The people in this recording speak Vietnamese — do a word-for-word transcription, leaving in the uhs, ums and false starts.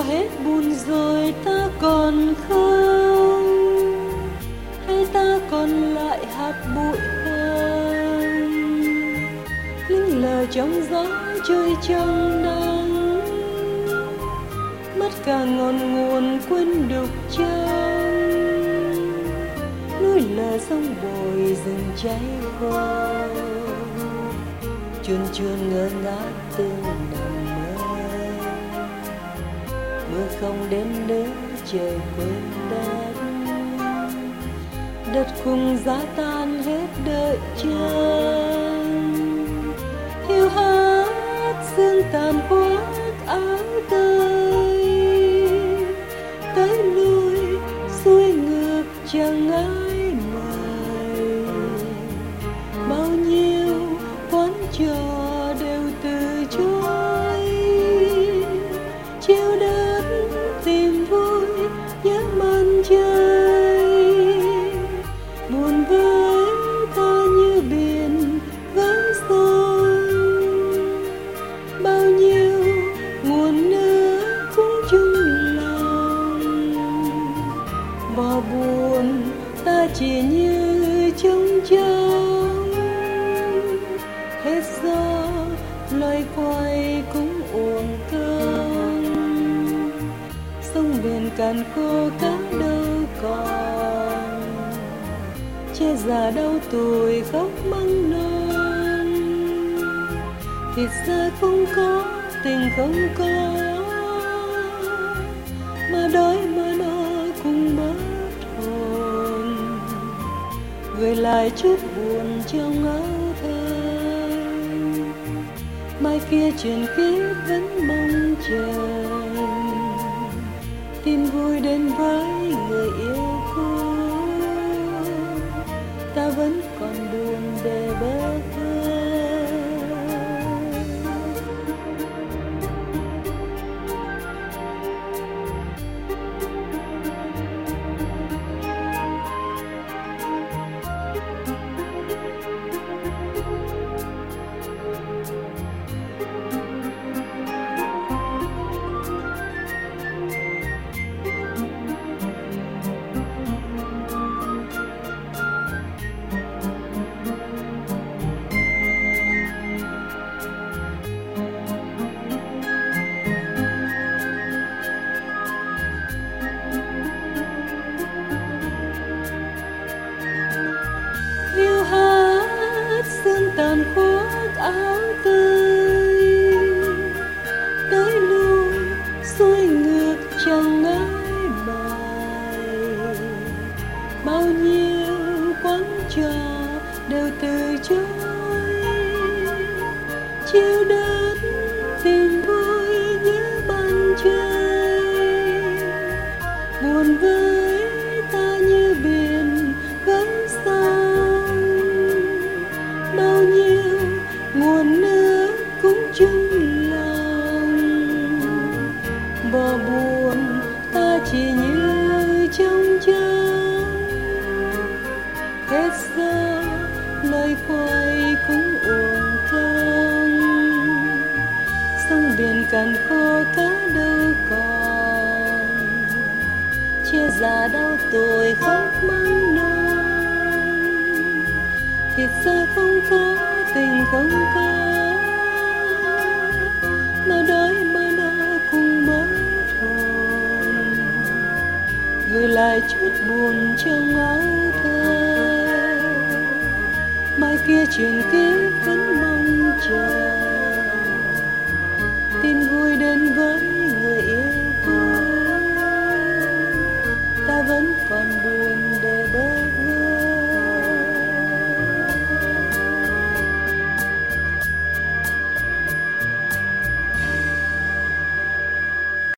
hết buồn rồi ta còn không, hay ta còn lại hạt bụi hồng lững lờ trong gió trôi trong nắng, mất cả ngọn nguồn quên đục trong núi lờ sông bồi rừng cháy khô, chuồn chuồn ngơ ngác từ nằm mơ. Mưa không đến nữa trời quên đất, đất cùng giá tan hết đợi chân. Hiu hắt sương tàn khoác áo tơi, tới lui xuôi ngược chẳng ai mời. Bao nhiêu quán trò đều từ chối, chiều đất tìm vui nhớ màn trời. Buồn với ta như biển với sông, bao nhiêu nguồn nước cũng chung lòng. Bỏ buồn ta chỉ như trống trống, hết gió loay quay cũng uổng công. Sông biển cạn khô cá đâu còn, che già đau tuổi khóc măng non. Thịt ra không có, tình không có, mà đói mà no cùng mất hồn. Gửi lại chút buồn trong áo thơ, mai kia chuyện kiếp vẫn mong chờ. Tin vui đến với người yêu cũ, ta vẫn còn buồn để bơ vơ. Hiu hắt sương tàn khoác áo tơi, tới lui xuôi ngược chẳng ai bài. Bao nhiêu quán trò đều từ chối, chiều đất tìm vui nhớ ban trời. Buồn với ta như biển với sông, bao nhiêu nguồn nước cũng chung lòng. Bỏ buồn ta chỉ như trống trống, hết gió loay quay cũng uổng công. Sông biển cạn khô cá đâu còn, che già đau tuổi khóc măng non. Thịt ra không có, tình không có, mà đói mà no cùng mất hồn. Gửi lại chút buồn trong áo thơ, mai kia chuyện kiếp vẫn mong chờ.